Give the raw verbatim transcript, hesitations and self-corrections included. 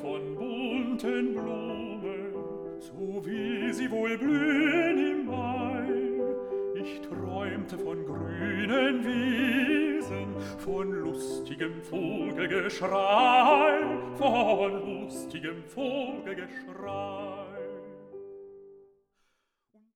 von bunten Blumen, so wie sie wohl blühen im Mai. Ich träumte von grünen Wiesen, von lustigem Vogelgeschrei, von lustigem Vogelgeschrei.